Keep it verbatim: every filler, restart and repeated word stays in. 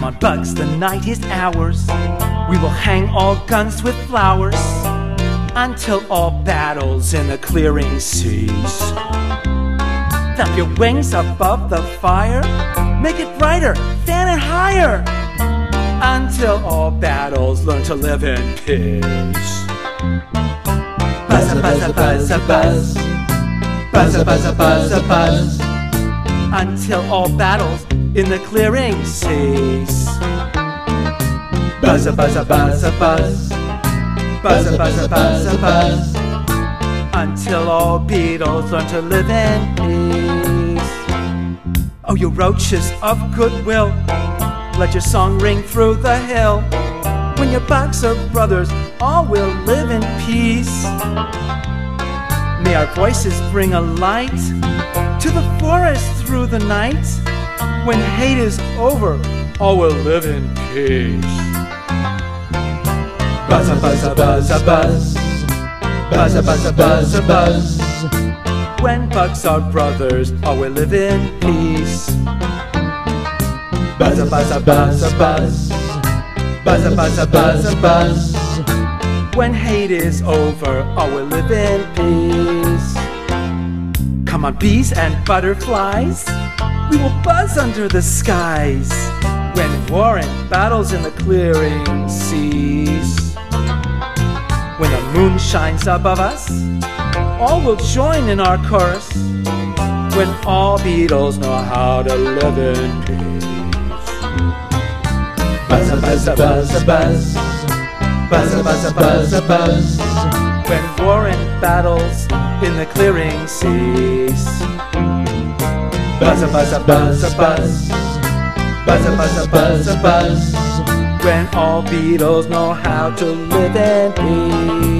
Come on, bugs, the night is ours. We will hang all guns with flowers until all battles in the clearing cease. Flap your wings above the fire, make it brighter, fan it higher, until all battles learn to live in peace. Buzz a buzz a buzz a buzz, buzz a buzz a buzz a buzz, until all battles in the clearing cease. Buzz a buzz a buzz a buzz, buzz a buzz a buzz a buzz, until all beetles learn to live in peace. Oh, you roaches of goodwill, let your song ring through the hill. When your bugs are brothers, all will live in peace. May our voices bring a light to the forest through the night. When hate is over, all will live in peace. Buzz a buzz a buzz a buzz, buzz a buzz a buzz a buzz, when bugs are brothers, all will live in peace. Buzz a buzz a buzz a buzz, buzz a buzz a buzz a buzz, when hate is over, all will live in peace. Come on, bees and butterflies, we will buzz under the skies when war and battles in the clearing cease. When the moon shines above us, all will join in our chorus. When all beetles know how to live in peace. Buzz a buzz a buzz a buzz, buzz a buzz a buzz a buzz, when war and battles in the clearing cease. Buzz a buzz a buzz a buzz, buzz a buzz a buzz a buzz, when all beetles know how to live in peace.